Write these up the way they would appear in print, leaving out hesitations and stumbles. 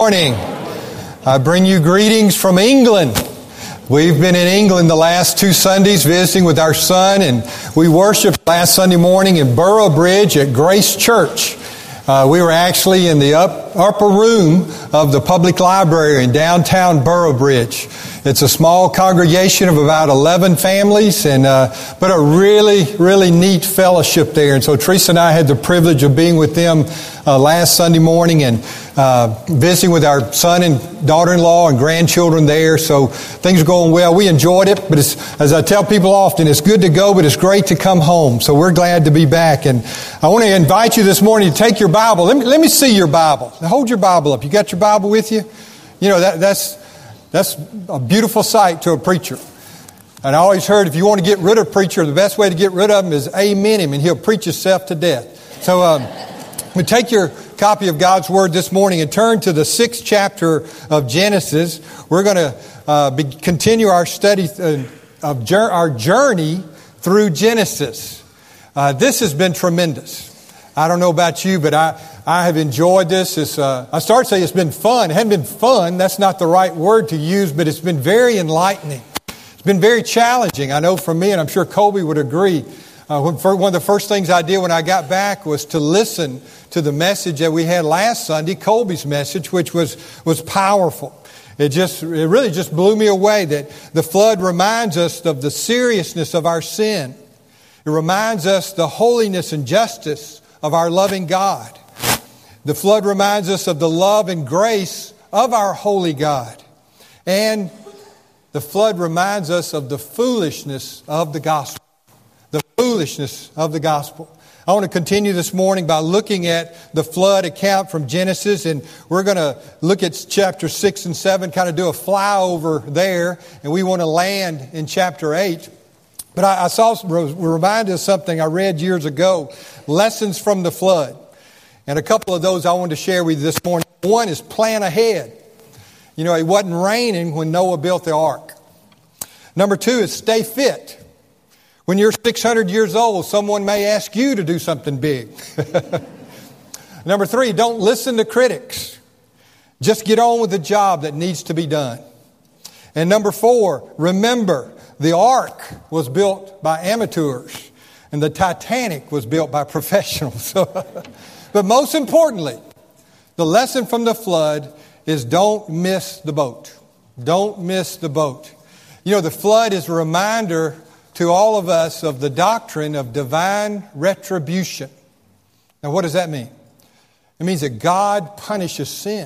Morning. I bring you greetings from England. We've been in England the last 2 Sundays visiting with our son, and we worshiped last Sunday morning in Boroughbridge at Grace Church. We were actually in the upper room of the public library in downtown Boroughbridge. It's a small congregation of about 11 families, but a really neat fellowship there. And so Teresa and I had the privilege of being with them last Sunday morning and visiting with our son and daughter-in-law and grandchildren there. So things are going well. We enjoyed it, but as I tell people often, it's good to go, but it's great to come home. So we're glad to be back. And I want to invite you this morning to take your Bible. Let me see your Bible. Now hold your Bible up. You got your Bible with you? You know, that's a beautiful sight to a preacher. And I always heard if you want to get rid of a preacher, the best way to get rid of him is amen him, and he'll preach himself to death. So we take your copy of God's Word this morning and turn to the 6th chapter of Genesis. We're going to continue our study of our journey through Genesis. This has been tremendous. I don't know about you, but I have enjoyed this. I start to say it's been fun. It hasn't been fun. That's not the right word to use, but it's been very enlightening. It's been very challenging. I know for me, and I'm sure Colby would agree. One of the first things I did when I got back was to listen to the message that we had last Sunday, Colby's message, which was powerful. It really just blew me away that the flood reminds us of the seriousness of our sin. It reminds us the holiness and justice of our loving God. The flood reminds us of the love and grace of our holy God. And the flood reminds us of the foolishness of the gospel. The foolishness of the gospel. I want to continue this morning by looking at the flood account from Genesis, and we're going to look at chapter 6 and 7, kind of do a flyover there, and we want to land in chapter 8. But I was reminded of something I read years ago, lessons from the flood. And a couple of those I wanted to share with you this morning. One is plan ahead. You know, it wasn't raining when Noah built the ark. Number 2 is stay fit. When you're 600 years old, someone may ask you to do something big. Number 3, don't listen to critics. Just get on with the job that needs to be done. And number 4, remember, the ark was built by amateurs and the Titanic was built by professionals. But most importantly, the lesson from the flood is don't miss the boat. Don't miss the boat. You know, the flood is a reminder to all of us of the doctrine of divine retribution. Now, what does that mean? It means that God punishes sin.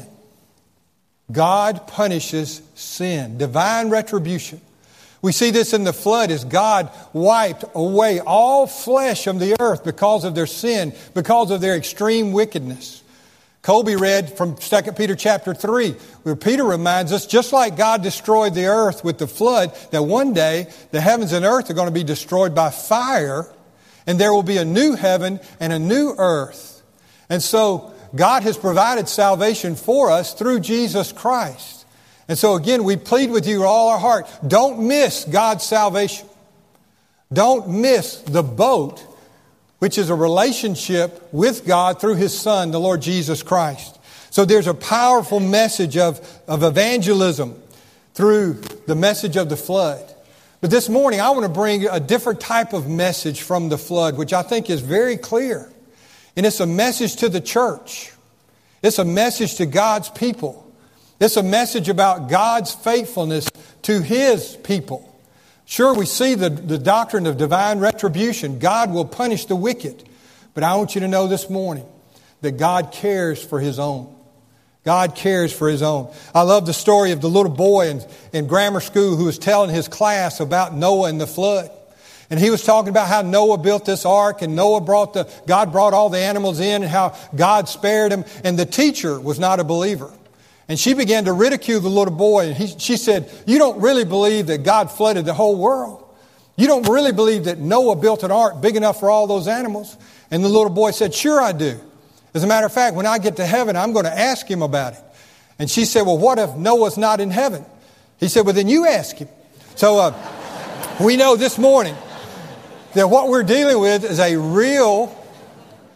God punishes sin. Divine retribution. We see this in the flood as God wiped away all flesh from the earth because of their sin, because of their extreme wickedness. Colby read from 2 Peter chapter 3, where Peter reminds us, just like God destroyed the earth with the flood, that one day the heavens and earth are going to be destroyed by fire, and there will be a new heaven and a new earth. And so God has provided salvation for us through Jesus Christ. And so again, we plead with you with all our heart, don't miss God's salvation. Don't miss the boat, which is a relationship with God through His Son, the Lord Jesus Christ. So there's a powerful message of evangelism through the message of the flood. But this morning, I want to bring a different type of message from the flood, which I think is very clear. And it's a message to the church. It's a message to God's people. It's a message about God's faithfulness to His people. Sure, we see the doctrine of divine retribution. God will punish the wicked. But I want you to know this morning that God cares for His own. God cares for His own. I love the story of the little boy in grammar school who was telling his class about Noah and the flood. And he was talking about how Noah built this ark and God brought all the animals in and how God spared him. And the teacher was not a believer. And she began to ridicule the little boy. And she said, you don't really believe that God flooded the whole world. You don't really believe that Noah built an ark big enough for all those animals. And the little boy said, sure I do. As a matter of fact, when I get to heaven, I'm going to ask him about it. And she said, well, what if Noah's not in heaven? He said, well, then you ask him. So we know this morning that what we're dealing with is a real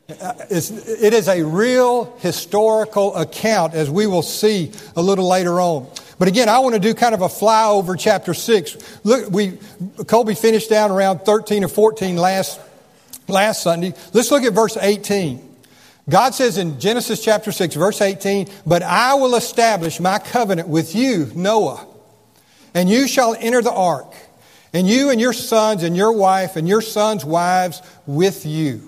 It is a real historical account, as we will see a little later on. But again, I want to do kind of a flyover chapter 6. Look, Colby finished down around 13 or 14 last Sunday. Let's look at verse 18. God says in Genesis chapter 6, verse 18, "But I will establish my covenant with you, Noah, and you shall enter the ark, and you and your sons and your wife and your sons' wives with you."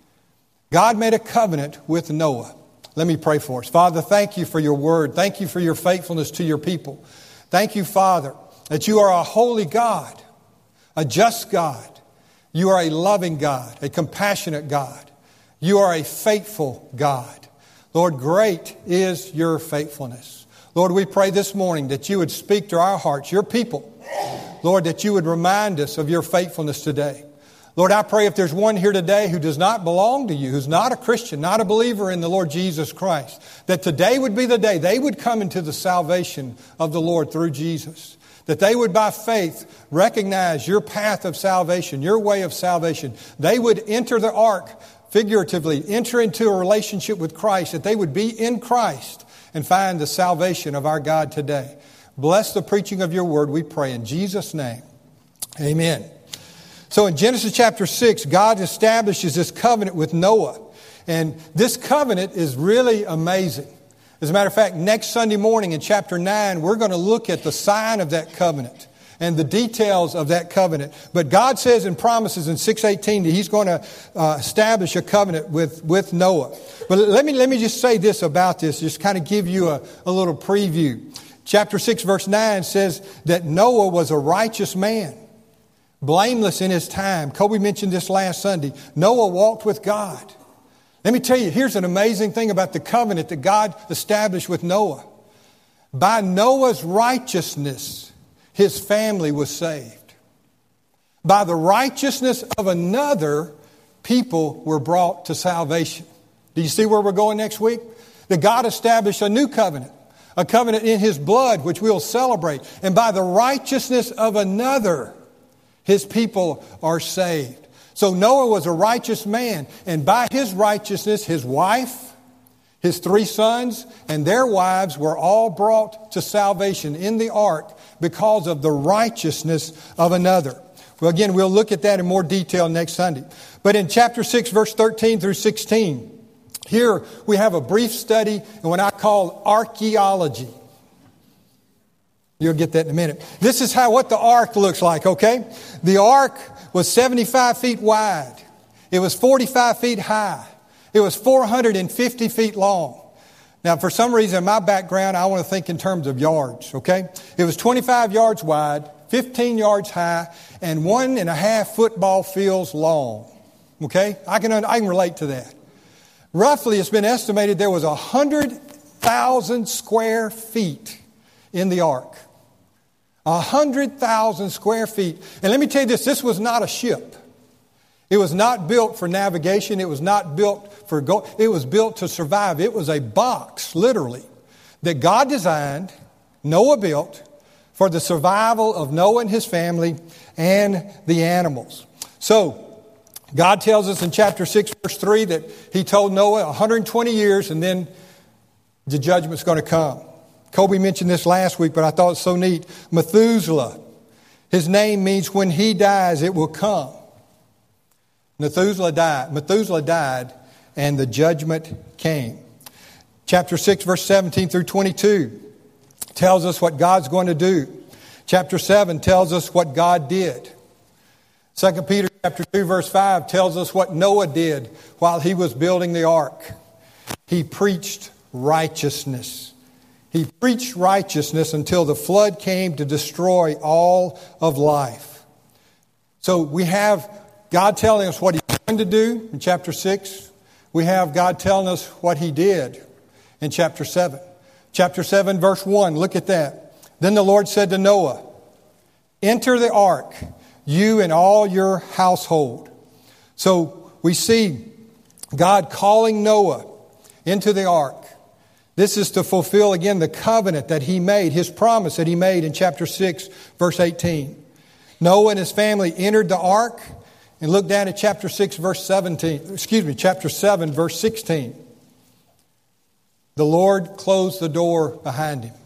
God made a covenant with Noah. Let me pray for us. Father, thank you for your word. Thank you for your faithfulness to your people. Thank you, Father, that you are a holy God, a just God. You are a loving God, a compassionate God. You are a faithful God. Lord, great is your faithfulness. Lord, we pray this morning that you would speak to our hearts, your people. Lord, that you would remind us of your faithfulness today. Lord, I pray if there's one here today who does not belong to you, who's not a Christian, not a believer in the Lord Jesus Christ, that today would be the day they would come into the salvation of the Lord through Jesus. That they would by faith recognize your path of salvation, your way of salvation. They would enter the ark, figuratively, enter into a relationship with Christ, that they would be in Christ and find the salvation of our God today. Bless the preaching of your word, we pray in Jesus' name. Amen. So in Genesis chapter 6, God establishes this covenant with Noah. And this covenant is really amazing. As a matter of fact, next Sunday morning in chapter 9, we're going to look at the sign of that covenant and the details of that covenant. But God says and promises in 6:18 that He's going to establish a covenant with Noah. But let me just say this about this, just kind of give you a little preview. Chapter 6 verse 9 says that Noah was a righteous man, blameless in his time. Kobe mentioned this last Sunday. Noah walked with God. Let me tell you, here's an amazing thing about the covenant that God established with Noah. By Noah's righteousness, his family was saved. By the righteousness of another, people were brought to salvation. Do you see where we're going next week? That God established a new covenant. A covenant in His blood, which we'll celebrate. And by the righteousness of another, His people are saved. So Noah was a righteous man. And by his righteousness, his wife, his 3 sons, and their wives were all brought to salvation in the ark because of the righteousness of another. Well, again, we'll look at that in more detail next Sunday. But in chapter 6, verse 13 through 16, here we have a brief study in what I call archaeology. You'll get that in a minute. This is what the ark looks like, okay? The ark was 75 feet wide. It was 45 feet high. It was 450 feet long. Now, for some reason, in my background, I want to think in terms of yards, okay? It was 25 yards wide, 15 yards high, and 1.5 football fields long, okay? I can relate to that. Roughly, it's been estimated there was 100,000 square feet in the ark. 100,000 square feet. And let me tell you this was not a ship. It was not built for navigation. It was not built for it was built to survive. It was a box, literally, that God designed, Noah built, for the survival of Noah and his family and the animals. So, God tells us in chapter 6, verse 3 that He told Noah 120 years and then the judgment's going to come. Kobe mentioned this last week, but I thought it was so neat. Methuselah, his name means when he dies, it will come. Methuselah died, and the judgment came. Chapter 6, verse 17 through 22 tells us what God's going to do. Chapter 7 tells us what God did. 2 Peter chapter 2, verse 5 tells us what Noah did while he was building the ark. He preached righteousness. He preached righteousness until the flood came to destroy all of life. So we have God telling us what He's going to do in chapter 6. We have God telling us what He did in chapter 7. Chapter 7, verse 1, look at that. Then the Lord said to Noah, "Enter the ark, you and all your household." So we see God calling Noah into the ark. This is to fulfill again the covenant that He made, His promise that He made in chapter 6, verse 18. Noah and his family entered the ark, And look down at chapter 7, verse 16. The Lord closed the door behind him.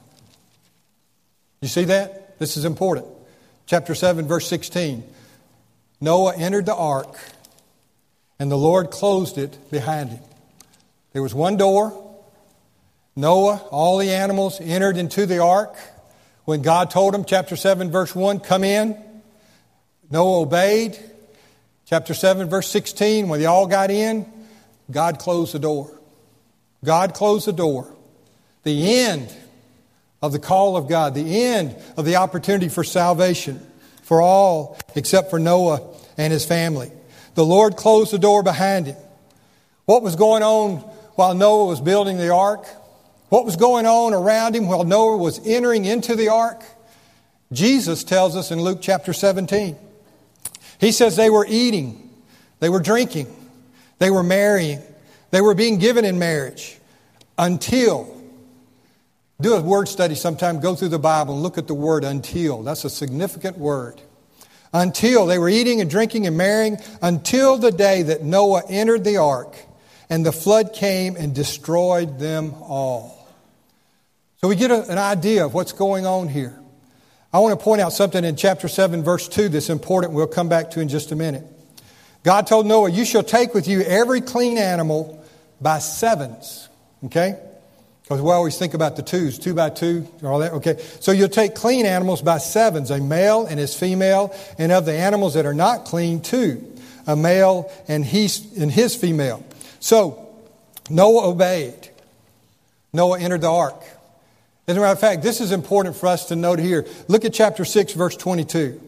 You see that? This is important. Chapter 7, verse 16. Noah entered the ark, and the Lord closed it behind him. There was one door. Noah, all the animals entered into the ark. When God told him, chapter 7, verse 1, come in, Noah obeyed. Chapter 7, verse 16, when they all got in, God closed the door. God closed the door. The end of the call of God, the end of the opportunity for salvation for all except for Noah and his family. The Lord closed the door behind him. What was going on while Noah was building the ark? What was going on around him while Noah was entering into the ark? Jesus tells us in Luke chapter 17. He says they were eating, they were drinking, they were marrying, they were being given in marriage until. Do a word study sometime, go through the Bible and look at the word until. That's a significant word. Until they were eating and drinking and marrying until the day that Noah entered the ark and the flood came and destroyed them all. So we get an idea of what's going on here. I want to point out something in chapter 7, verse 2 that's important. We'll come back to in just a minute. God told Noah, you shall take with you every clean animal by sevens. Okay? Because we always think about the twos, 2 by 2, all that. Okay, so you'll take clean animals by sevens, a male and his female, and of the animals that are not clean, 2, a male and his female. So Noah obeyed. Noah entered the ark. As a matter of fact, this is important for us to note here. Look at chapter 6, verse 22.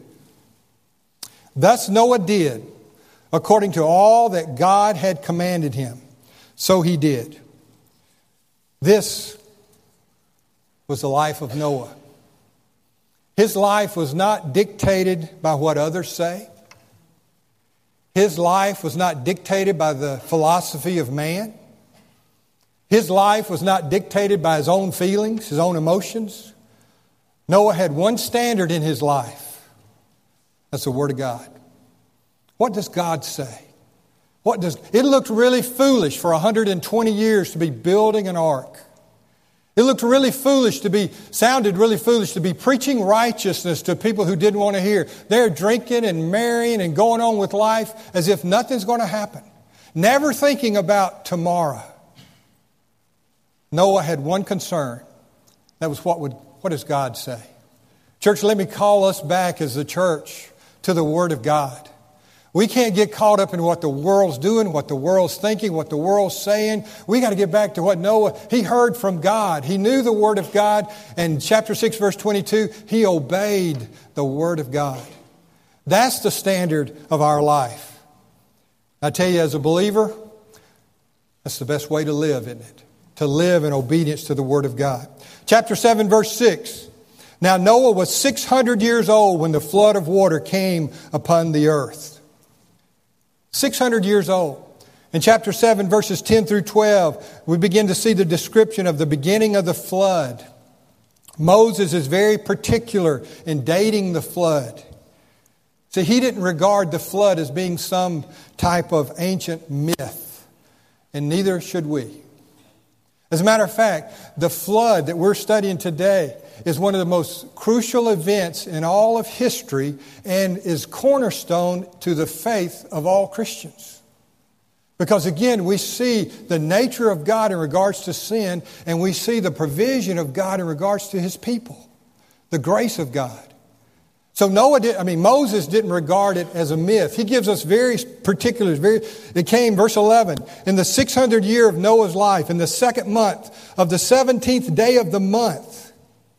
Thus Noah did, according to all that God had commanded him. So he did. This was the life of Noah. His life was not dictated by what others say. His life was not dictated by the philosophy of man. His life was not dictated by his own feelings, his own emotions. Noah had one standard in his life. That's the Word of God. What does God say? It looked really foolish for 120 years to be building an ark. It looked really foolish sounded really foolish to be preaching righteousness to people who didn't want to hear. They're drinking and marrying and going on with life as if nothing's going to happen. Never thinking about tomorrow. Noah had one concern. That was what does God say? Church, let me call us back as the church to the Word of God. We can't get caught up in what the world's doing, what the world's thinking, what the world's saying. We got to get back to what Noah, he heard from God. He knew the Word of God. And chapter 6, verse 22, he obeyed the Word of God. That's the standard of our life. I tell you, as a believer, that's the best way to live, isn't it? To live in obedience to the Word of God. Chapter 7, verse 6. Now Noah was 600 years old when the flood of water came upon the earth. 600 years old. In chapter 7, verses 10 through 12, we begin to see the description of the beginning of the flood. Moses is very particular in dating the flood. See, he didn't regard the flood as being some type of ancient myth, and neither should we. As a matter of fact, the flood that we're studying today is one of the most crucial events in all of history and is cornerstone to the faith of all Christians. Because again, we see the nature of God in regards to sin, and we see the provision of God in regards to His people, the grace of God. So Moses didn't regard it as a myth. He gives us very particulars. It came, verse 11, in the 600th year of Noah's life, in the 2nd month of the 17th day of the month,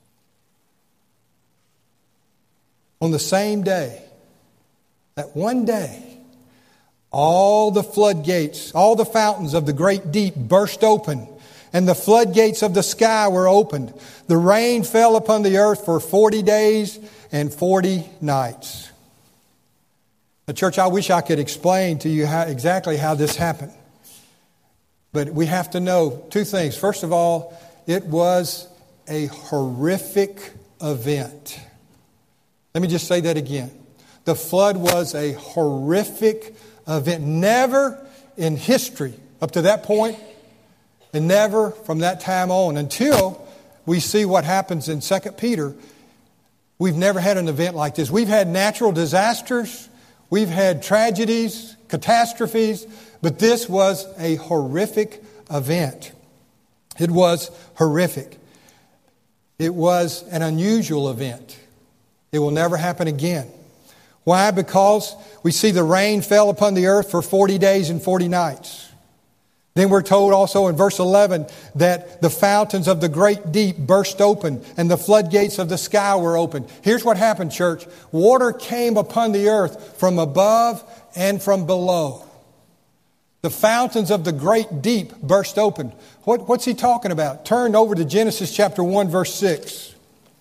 on the same day, that one day, all the floodgates, all the fountains of the great deep burst open, and the floodgates of the sky were opened. The rain fell upon the earth for 40 days and 40 nights. The church, I wish I could explain to you exactly how this happened. But we have to know two things. First of all, it was a horrific event. Let me just say that again. The flood was a horrific event. Never in history up to that point, and never from that time on until we see what happens in 2 Peter. We've never had an event like this. We've had natural disasters. We've had tragedies, catastrophes, but this was a horrific event. It was horrific. It was an unusual event. It will never happen again. Why? Because we see the rain fell upon the earth for 40 days and 40 nights. Then we're told also in verse 11 that the fountains of the great deep burst open and the floodgates of the sky were opened. Here's what happened, church. Water came upon the earth from above and from below. The fountains of the great deep burst open. What's he talking about? Turn over to Genesis chapter 1, verse 6.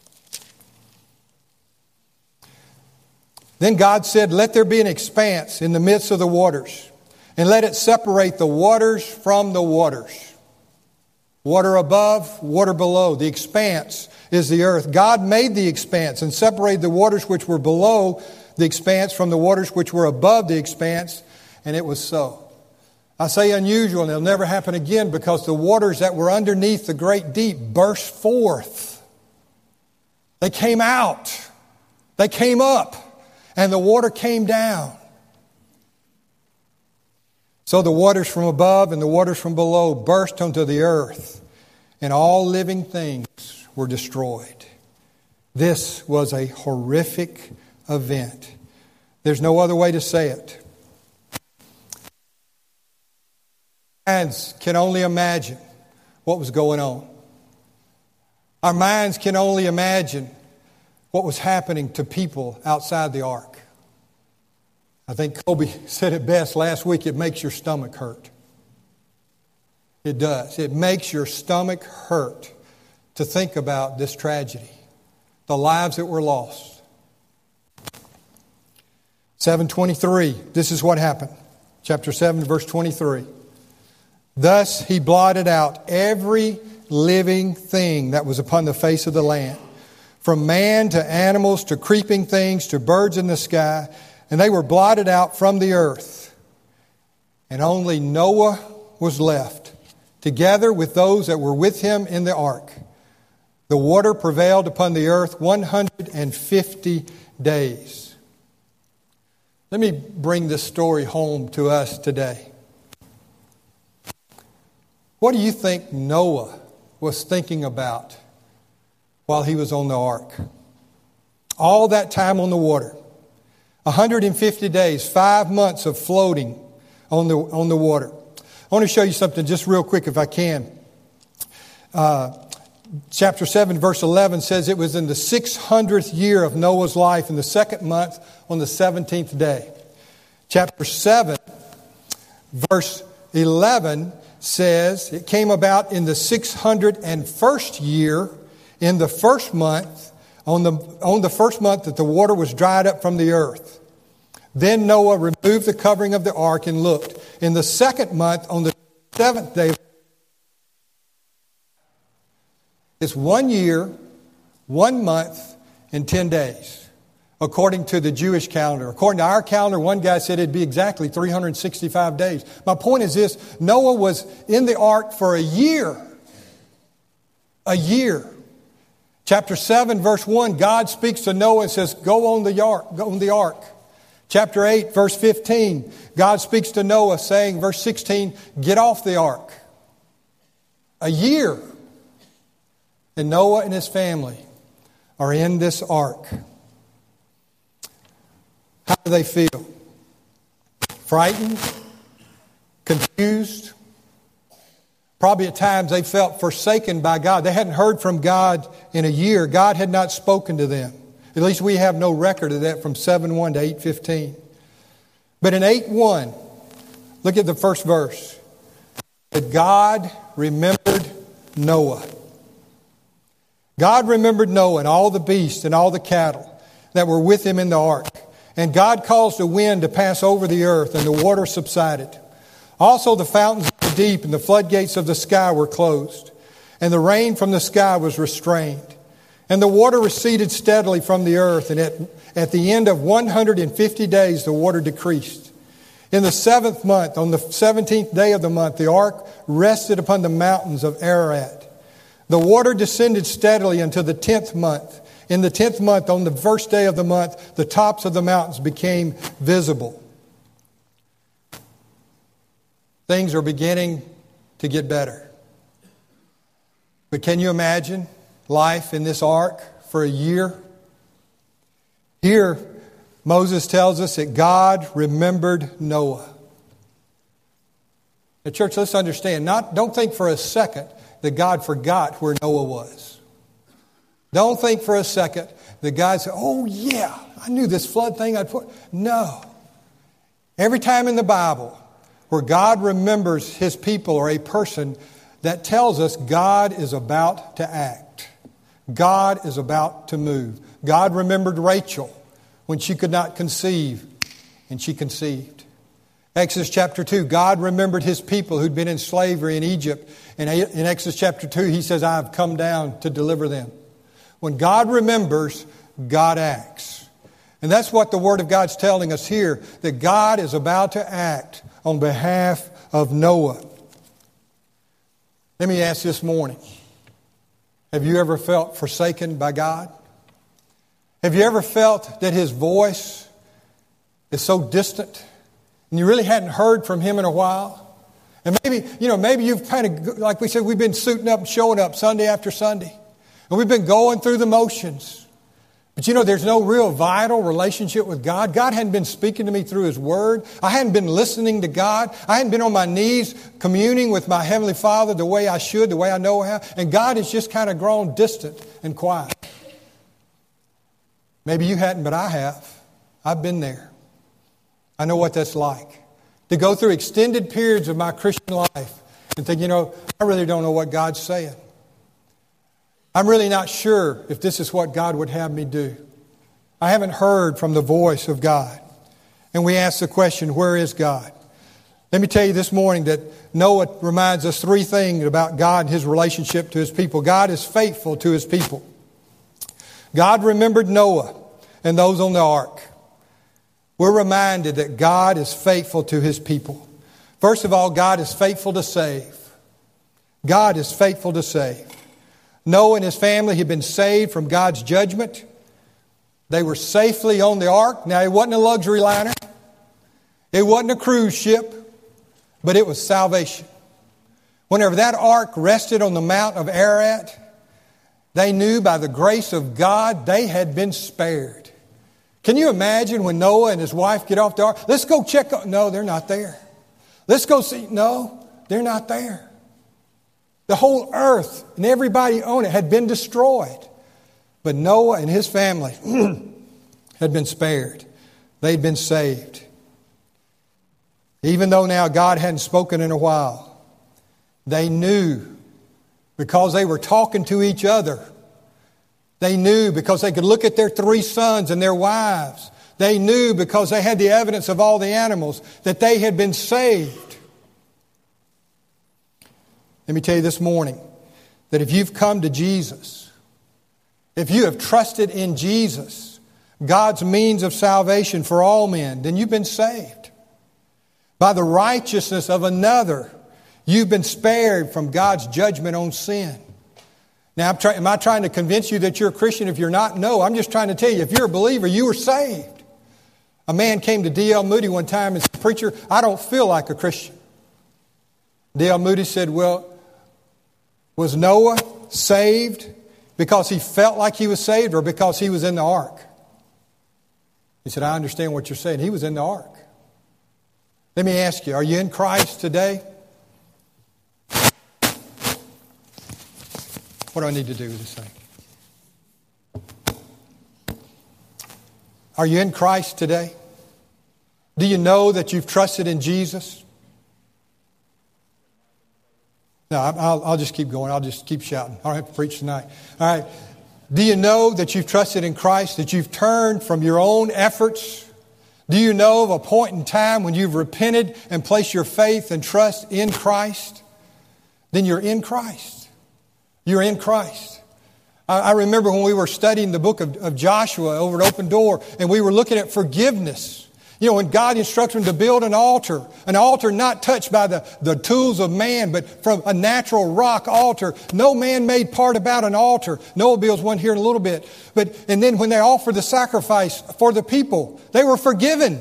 Then God said, "Let there be an expanse in the midst of the waters, and let it separate the waters from the waters." Water above, water below. The expanse is the earth. God made the expanse and separated the waters which were below the expanse from the waters which were above the expanse, and it was so. I say unusual, and it'll never happen again, because the waters that were underneath the great deep burst forth. They came out. They came up. And the water came down. So the waters from above and the waters from below burst onto the earth, and all living things were destroyed. This was a horrific event. There's no other way to say it. Minds can only imagine what was going on. Our minds can only imagine what was happening to people outside the ark. I think Kobe said it best last week, it makes your stomach hurt. It does. It makes your stomach hurt to think about this tragedy, the lives that were lost. 7:23, this is what happened. Chapter 7, verse 23. Thus he blotted out every living thing that was upon the face of the land, from man to animals to creeping things to birds in the sky, and they were blotted out from the earth. And only Noah was left, together with those that were with him in the ark. The water prevailed upon the earth 150 days. Let me bring this story home to us today. What do you think Noah was thinking about while he was on the ark? All that time on the water. 150 days, 5 months of floating on the water. I want to show you something just real quick if I can. Chapter 7, verse 11 says it was in the 600th year of Noah's life, in the second month, on the 17th day. Chapter 7, verse 11 says it came about in the 601st year, in the first month, on the first month that the water was dried up from the earth. Then Noah removed the covering of the ark and looked. In the second month, on the 7th day, it's 1 year, 1 month, and 10 days, according to the Jewish calendar. According to our calendar, one guy said it'd be exactly 365 days. My point is this: Noah was in the ark for a year. A year. Chapter 7, verse 1, God speaks to Noah and says, go on the ark. Chapter 8, verse 15, God speaks to Noah saying, verse 16, get off the ark. A year. And Noah and his family are in this ark. How do they feel? Frightened? Confused? Probably at times they felt forsaken by God. They hadn't heard from God in a year. God had not spoken to them. At least we have no record of that from 7:1 to 8:15. But in 8:1, look at the first verse. That God remembered Noah. God remembered Noah and all the beasts and all the cattle that were with him in the ark. And God caused a wind to pass over the earth, and the water subsided. Also the fountains of the deep and the floodgates of the sky were closed, and the rain from the sky was restrained. And the water receded steadily from the earth, and at the end of 150 days, the water decreased. In the 7th month, on the 17th day of the month, the ark rested upon the mountains of Ararat. The water descended steadily until the 10th month. In the 10th month, on the first day of the month, the tops of the mountains became visible. Things are beginning to get better. But can you imagine life in this ark for a year? Here, Moses tells us that God remembered Noah. Now, church, let's understand. Don't think for a second that God forgot where Noah was. Don't think for a second that God said, oh yeah, I knew this flood thing I'd put. No. Every time in the Bible where God remembers His people or a person, that tells us God is about to act. God is about to move. God remembered Rachel when she could not conceive, and she conceived. Exodus chapter 2, God remembered His people who'd been in slavery in Egypt. And in Exodus chapter 2, He says, I have come down to deliver them. When God remembers, God acts. And that's what the Word of God's telling us here, that God is about to act on behalf of Noah. Let me ask this morning, have you ever felt forsaken by God? Have you ever felt that His voice is so distant and you really hadn't heard from Him in a while? And maybe you've kind of, like we said, we've been suiting up and showing up Sunday after Sunday. And we've been going through the motions. But there's no real vital relationship with God. God hadn't been speaking to me through His Word. I hadn't been listening to God. I hadn't been on my knees communing with my Heavenly Father the way I should, the way I know how. And God has just kind of grown distant and quiet. Maybe you hadn't, but I have. I've been there. I know what that's like. To go through extended periods of my Christian life and think, I really don't know what God's saying. I'm really not sure if this is what God would have me do. I haven't heard from the voice of God. And we ask the question, where is God? Let me tell you this morning that Noah reminds us 3 things about God and His relationship to His people. God is faithful to His people. God remembered Noah and those on the ark. We're reminded that God is faithful to His people. First of all, God is faithful to save. God is faithful to save. Noah and his family had been saved from God's judgment. They were safely on the ark. Now, it wasn't a luxury liner. It wasn't a cruise ship. But it was salvation. Whenever that ark rested on the Mount of Ararat, they knew by the grace of God they had been spared. Can you imagine when Noah and his wife get off the ark? Let's go check. No, they're not there. Let's go see. No, they're not there. The whole earth and everybody on it had been destroyed. But Noah and his family had been spared. They'd been saved. Even though now God hadn't spoken in a while, they knew because they were talking to each other. They knew because they could look at their 3 sons and their wives. They knew because they had the evidence of all the animals that they had been saved. Let me tell you this morning that if you've come to Jesus, if you have trusted in Jesus, God's means of salvation for all men, then you've been saved. By the righteousness of another, you've been spared from God's judgment on sin. Now, am I trying to convince you that you're a Christian if you're not? No, I'm just trying to tell you, if you're a believer, you were saved. A man came to D.L. Moody one time and said, "Preacher, I don't feel like a Christian." D.L. Moody said, "Well, was Noah saved because he felt like he was saved or because he was in the ark?" He said, "I understand what you're saying. He was in the ark." Let me ask you, are you in Christ today? What do I need to do with this thing? Are you in Christ today? Do you know that you've trusted in Jesus? No, I'll just keep going. I'll just keep shouting. I don't have to preach tonight. All right. Do you know that you've trusted in Christ, that you've turned from your own efforts? Do you know of a point in time when you've repented and placed your faith and trust in Christ? Then you're in Christ. You're in Christ. I remember when we were studying the book of Joshua over at Open Door, and we were looking at forgiveness. You know, when God instructs them to build an altar not touched by the tools of man, but from a natural rock altar, no man-made part about an altar. Noah builds one here in a little bit. And then when they offered the sacrifice for the people, they were forgiven.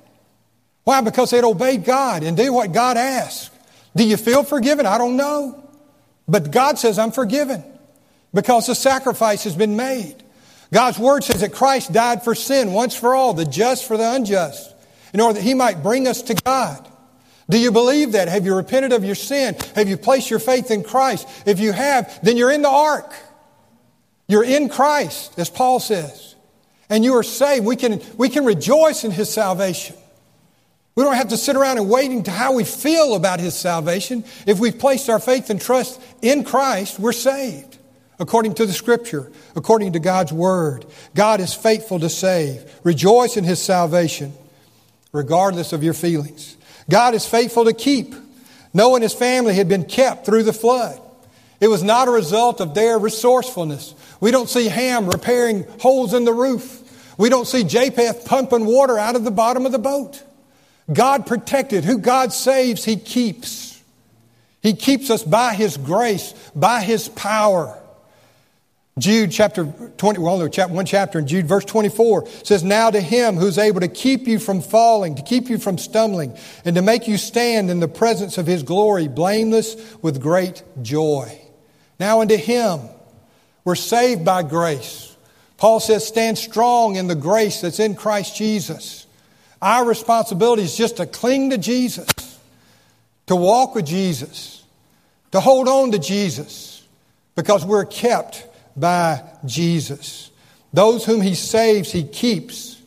Why? Because they'd obeyed God and did what God asked. Do you feel forgiven? I don't know. But God says, I'm forgiven because the sacrifice has been made. God's Word says that Christ died for sin once for all, the just for the unjust, in order that He might bring us to God. Do you believe that? Have you repented of your sin? Have you placed your faith in Christ? If you have, then you're in the ark. You're in Christ, as Paul says. And you are saved. We can rejoice in His salvation. We don't have to sit around and waiting to how we feel about His salvation. If we've placed our faith and trust in Christ, we're saved. According to the Scripture, according to God's Word. God is faithful to save. Rejoice in His salvation, regardless of your feelings. God is faithful to keep. Noah and his family had been kept through the flood. It was not a result of their resourcefulness. We don't see Ham repairing holes in the roof. We don't see Japheth pumping water out of the bottom of the boat. God protected. Who God saves, He keeps. He keeps us by His grace, by His power. Jude chapter 20, one chapter in Jude verse 24 says, now to Him who's able to keep you from falling, to keep you from stumbling, and to make you stand in the presence of His glory, blameless with great joy. Now unto Him, we're saved by grace. Paul says, stand strong in the grace that's in Christ Jesus. Our responsibility is just to cling to Jesus, to walk with Jesus, to hold on to Jesus, because we're kept by Jesus. Those whom He saves, He keeps.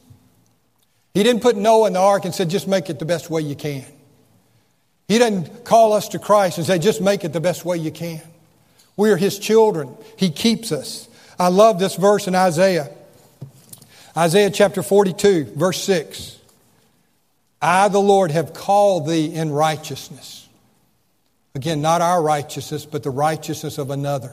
He didn't put Noah in the ark and said, just make it the best way you can. He didn't call us to Christ and say, just make it the best way you can. We are His children. He keeps us. I love this verse in Isaiah. Isaiah chapter 42, verse 6. I, the Lord, have called thee in righteousness. Again, not our righteousness, but the righteousness of another.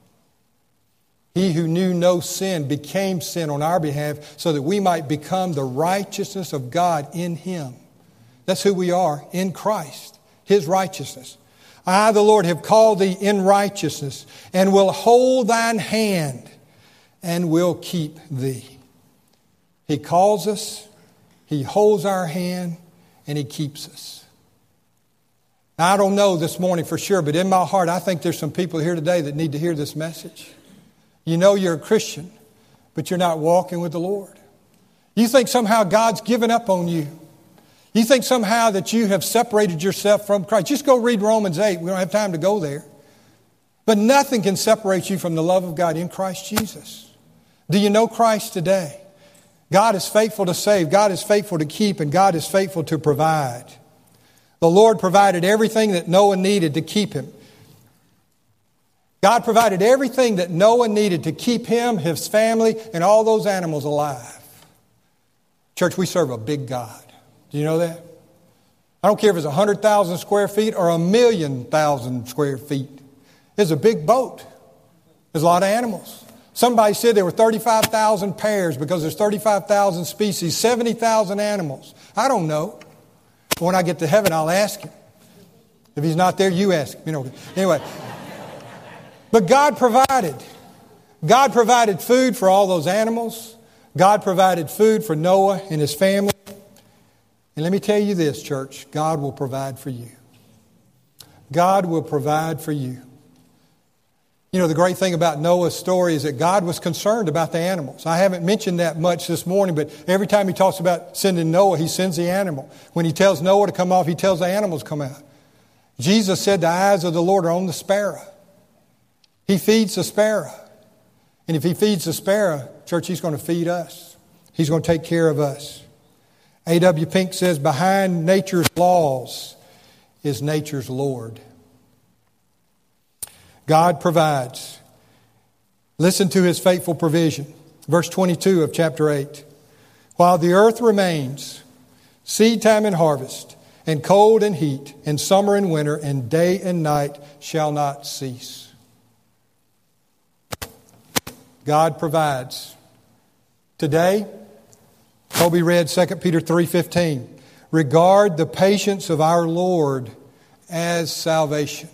He who knew no sin became sin on our behalf so that we might become the righteousness of God in Him. That's who we are in Christ, His righteousness. I, the Lord, have called thee in righteousness and will hold thine hand and will keep thee. He calls us, He holds our hand, and He keeps us. Now, I don't know this morning for sure, but in my heart, I think there's some people here today that need to hear this message. You know you're a Christian, but you're not walking with the Lord. You think somehow God's given up on you. You think somehow that you have separated yourself from Christ. Just go read Romans 8. We don't have time to go there. But nothing can separate you from the love of God in Christ Jesus. Do you know Christ today? God is faithful to save. God is faithful to keep. And God is faithful to provide. The Lord provided everything that Noah needed to keep him. God provided everything that Noah needed to keep him, his family, and all those animals alive. Church, we serve a big God. Do you know that? I don't care if it's 100,000 square feet or 1,000,000 square feet. It's a big boat. There's a lot of animals. Somebody said there were 35,000 pairs because there's 35,000 species, 70,000 animals. I don't know. When I get to heaven, I'll ask him. If he's not there, you ask him. You know. Anyway. But God provided. God provided food for all those animals. God provided food for Noah and his family. And let me tell you this, church. God will provide for you. God will provide for you. You know, the great thing about Noah's story is that God was concerned about the animals. I haven't mentioned that much this morning, but every time he talks about sending Noah, he sends the animal. When he tells Noah to come off, he tells the animals to come out. Jesus said the eyes of the Lord are on the sparrow. He feeds the sparrow. And if he feeds the sparrow, church, he's going to feed us. He's going to take care of us. A.W. Pink says, behind nature's laws is nature's Lord. God provides. Listen to his faithful provision. Verse 22 of chapter 8. While the earth remains, seed time and harvest, and cold and heat, and summer and winter, and day and night shall not cease. God provides. Today, Toby read 2 Peter 3:15. Regard the patience of our Lord as salvation.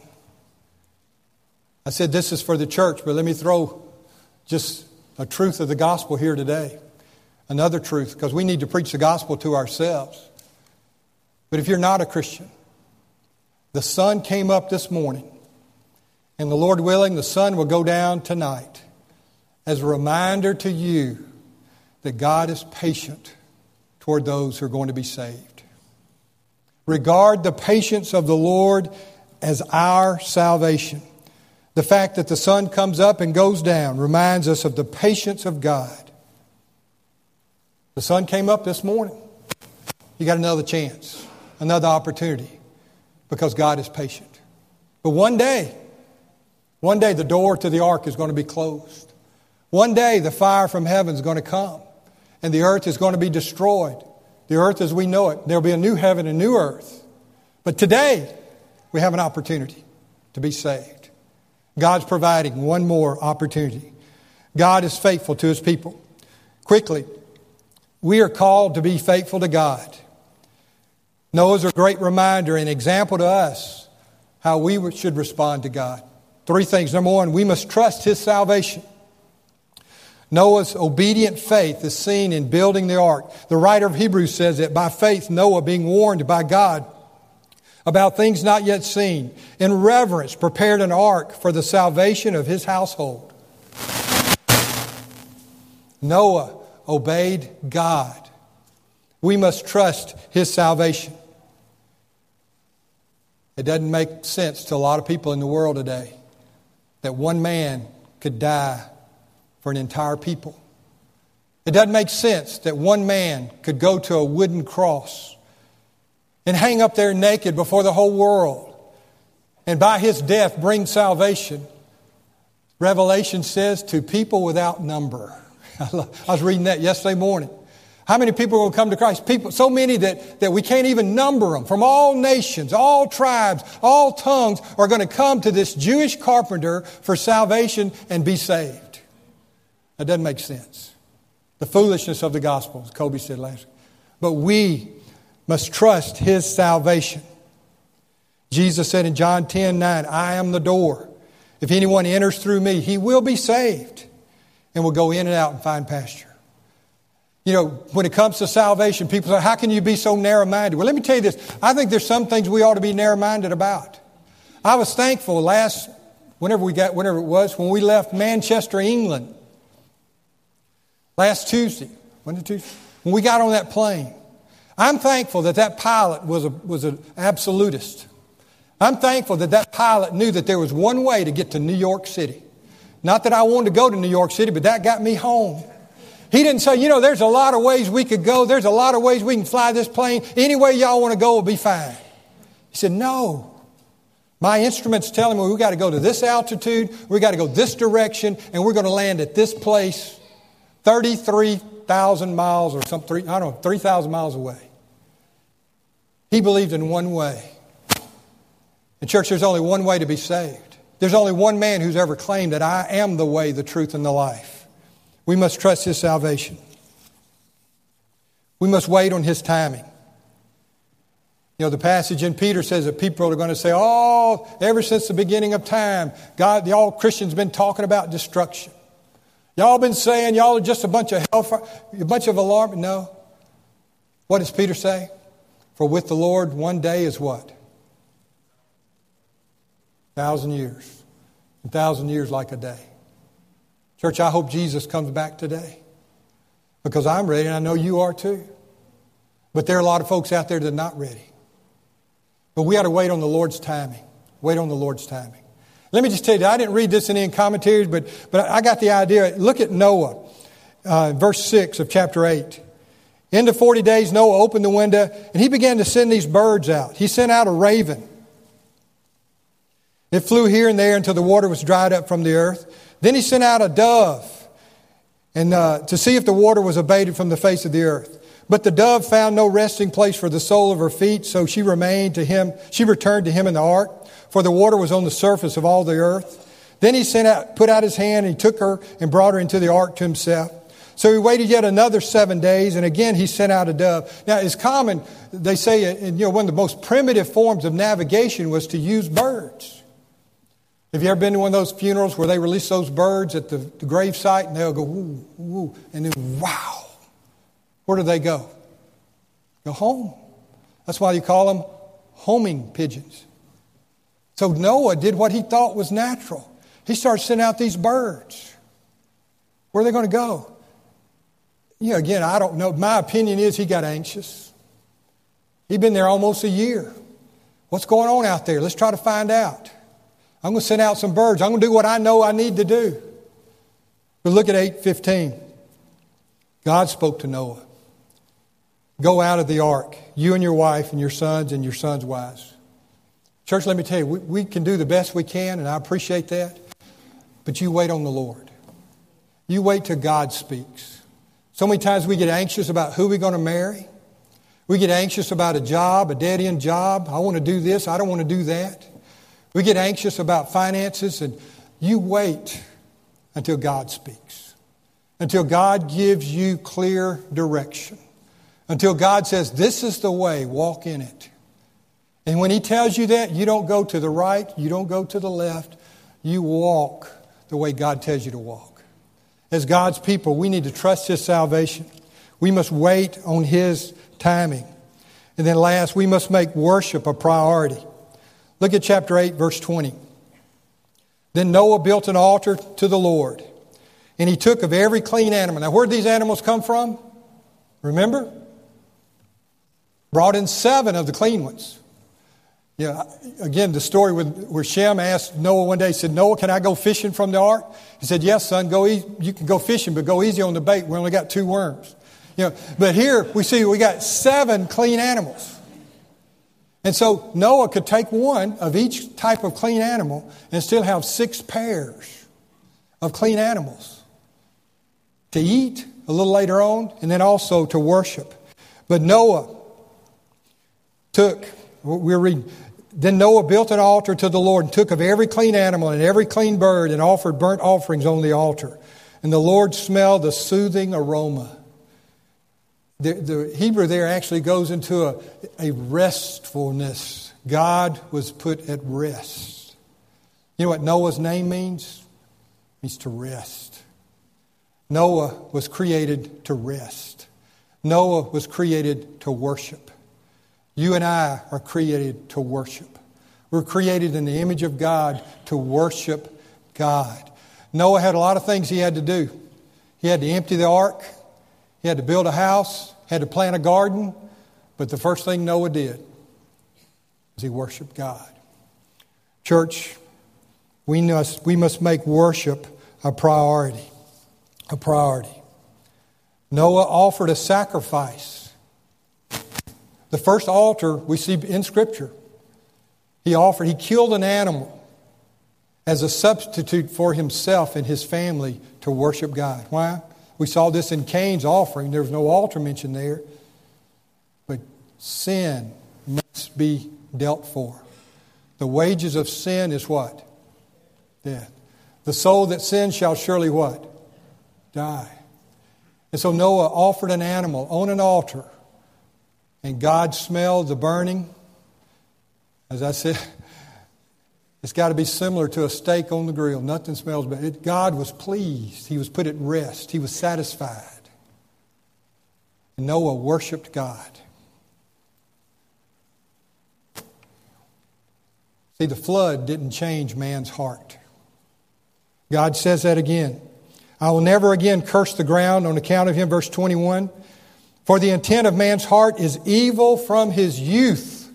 I said this is for the church, but let me throw just a truth of the gospel here today. Another truth, because we need to preach the gospel to ourselves. But if you're not a Christian, the sun came up this morning, and the Lord willing, the sun will go down tonight as a reminder to you that God is patient toward those who are going to be saved. Regard the patience of the Lord as our salvation. The fact that the sun comes up and goes down reminds us of the patience of God. The sun came up this morning. You got another chance, another opportunity, because God is patient. But one day the door to the ark is going to be closed. One day the fire from heaven is going to come, and the earth is going to be destroyed. The earth as we know it. There will be a new heaven and new earth. But today, we have an opportunity to be saved. God's providing one more opportunity. God is faithful to His people. Quickly, we are called to be faithful to God. Noah's a great reminder and example to us how we should respond to God. 3 things. Number 1, we must trust His salvation. Noah's obedient faith is seen in building the ark. The writer of Hebrews says that by faith Noah, being warned by God about things not yet seen, in reverence prepared an ark for the salvation of his household. Noah obeyed God. We must trust His salvation. It doesn't make sense to a lot of people in the world today that one man could die for an entire people. It doesn't make sense that one man could go to a wooden cross and hang up there naked before the whole world, and by his death bring salvation. Revelation says to people without number. I was reading that yesterday morning. How many people are going to come to Christ? People, so many that we can't even number them. From all nations, all tribes, all tongues are going to come to this Jewish carpenter for salvation and be saved. That doesn't make sense. The foolishness of the gospel, as Kobe said last week. But we must trust His salvation. Jesus said in John 10:9, I am the door. If anyone enters through me, he will be saved and will go in and out and find pasture. You know, when it comes to salvation, people say, how can you be so narrow-minded? Well, let me tell you this. I think there's some things we ought to be narrow-minded about. I was thankful whenever it was, when we left Manchester, England. Last Tuesday. When we got on that plane. I'm thankful that pilot was an absolutist. I'm thankful that pilot knew that there was one way to get to New York City. Not that I wanted to go to New York City, but that got me home. He didn't say, there's a lot of ways we could go. There's a lot of ways we can fly this plane. Any way y'all want to go will be fine. He said, no. My instrument's telling me we got to go to this altitude. We got to go this direction. And we're going to land at this place 33,000 miles or something. 3,000 miles away. He believed in one way. In church, there's only one way to be saved. There's only one man who's ever claimed that I am the way, the truth, and the life. We must trust His salvation. We must wait on His timing. The passage in Peter says that people are going to say, ever since the beginning of time, y'all Christians been talking about destruction. Y'all been saying y'all are just a bunch of hellfire, a bunch of alarm. No. What does Peter say? For with the Lord, one day is what? 1,000 years. 1,000 years like a day. Church, I hope Jesus comes back today. Because I'm ready, and I know you are too. But there are a lot of folks out there that are not ready. But we ought to wait on the Lord's timing. Wait on the Lord's timing. Let me just tell you, I didn't read this in any commentaries, but I got the idea. Look at Noah, verse 6 of chapter 8. In the 40 days, Noah opened the window, and he began to send these birds out. He sent out a raven. It flew here and there until the water was dried up from the earth. Then he sent out a dove and to see if the water was abated from the face of the earth. But the dove found no resting place for the sole of her feet, so she returned to him in the ark, for the water was on the surface of all the earth. Then he put out his hand, and he took her and brought her into the ark to himself. So he waited yet another 7 days, and again he sent out a dove. Now it's common, they say, one of the most primitive forms of navigation was to use birds. Have you ever been to one of those funerals where they release those birds at the grave site, and they'll go, woo, woo, and then wow. Where do they go? Go home. That's why you call them homing pigeons. So Noah did what he thought was natural. He started sending out these birds. Where are they going to go? Again, I don't know. My opinion is he got anxious. He'd been there almost a year. What's going on out there? Let's try to find out. I'm going to send out some birds. I'm going to do what I know I need to do. But look at 8:15. God spoke to Noah. Go out of the ark, you and your wife and your sons wives. Church, let me tell you, we can do the best we can, and I appreciate that. But you wait on the Lord. You wait till God speaks. So many times we get anxious about who we're going to marry. We get anxious about a job, a dead-end job. I want to do this. I don't want to do that. We get anxious about finances, and you wait until God speaks. Until God gives you clear direction. Until God says, this is the way, walk in it. And when He tells you that, you don't go to the right, you don't go to the left. You walk the way God tells you to walk. As God's people, we need to trust His salvation. We must wait on His timing. And then last, we must make worship a priority. Look at chapter 8, verse 20. Then Noah built an altar to the Lord, and he took of every clean animal. Now, where did these animals come from? Remember? Brought in 7 of the clean ones. Yeah, again, the story where Shem asked Noah one day, he said, Noah, can I go fishing from the ark? He said, yes, son, you can go fishing, but go easy on the bait. We only got 2 worms. But here we see we got 7 clean animals. And so Noah could take one of each type of clean animal and still have 6 pairs of clean animals to eat a little later on, and then also to worship. But Noah we're reading, then Noah built an altar to the Lord and took of every clean animal and every clean bird and offered burnt offerings on the altar. And the Lord smelled the soothing aroma. The Hebrew there actually goes into a restfulness. God was put at rest. You know what Noah's name means? It means to rest. Noah was created to rest. Noah was created to worship. You and I are created to worship. We're created in the image of God to worship God. Noah had a lot of things he had to do. He had to empty the ark. He had to build a house. Had to plant a garden. But the first thing Noah did was he worshiped God. Church, we must make worship a priority. A priority. Noah offered a sacrifice. The first altar we see in Scripture, he killed an animal as a substitute for himself and his family to worship God. Why? We saw this in Cain's offering. There was no altar mentioned there. But sin must be dealt for. The wages of sin is what? Death. The soul that sins shall surely what? Die. And so Noah offered an animal on an altar. And God smelled the burning. As I said, it's got to be similar to a steak on the grill. Nothing smells better. God was pleased. He was put at rest. He was satisfied. And Noah worshiped God. See, the flood didn't change man's heart. God says that again. I will never again curse the ground on account of him, verse 21. For the intent of man's heart is evil from his youth.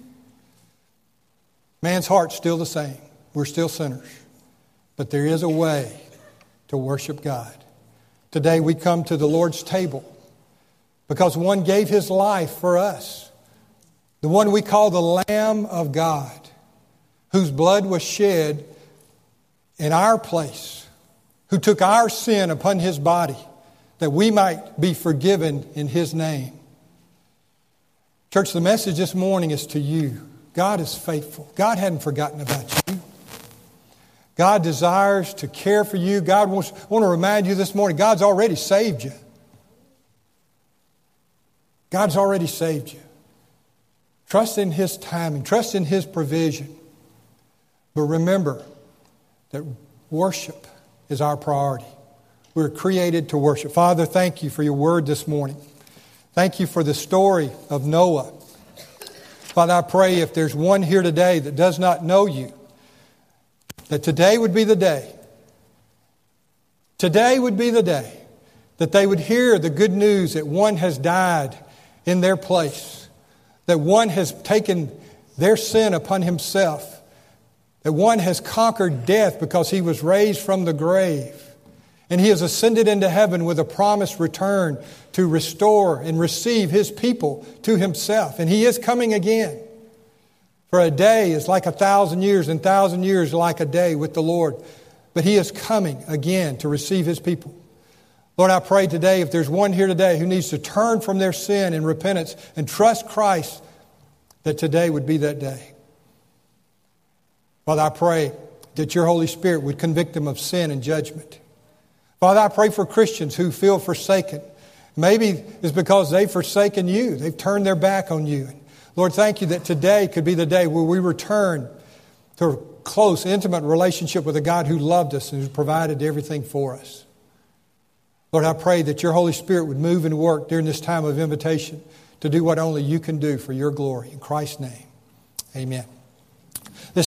Man's heart's still the same. We're still sinners. But there is a way to worship God. Today we come to the Lord's table because one gave his life for us. The one we call the Lamb of God, whose blood was shed in our place, who took our sin upon his body, that we might be forgiven in his name. Church, the message this morning is to you. God is faithful. God hadn't forgotten about you. God desires to care for you. God wants to remind you this morning, God's already saved you. God's already saved you. Trust in His timing. Trust in His provision. But remember that worship is our priority. We're created to worship. Father, thank you for your word this morning. Thank you for the story of Noah. Father, I pray if there's one here today that does not know you, that today would be the day. Today would be the day that they would hear the good news that one has died in their place, that one has taken their sin upon himself, that one has conquered death because he was raised from the grave, and he has ascended into heaven with a promised return to restore and receive his people to himself. And he is coming again. For a day is like 1,000 years, and 1,000 years like a day with the Lord. But he is coming again to receive his people. Lord, I pray today, if there's one here today who needs to turn from their sin in repentance and trust Christ, that today would be that day. Father, I pray that your Holy Spirit would convict them of sin and judgment. Father, I pray for Christians who feel forsaken. Maybe it's because they've forsaken you. They've turned their back on you. Lord, thank you that today could be the day where we return to a close, intimate relationship with a God who loved us and who provided everything for us. Lord, I pray that your Holy Spirit would move and work during this time of invitation to do what only you can do for your glory. In Christ's name, amen.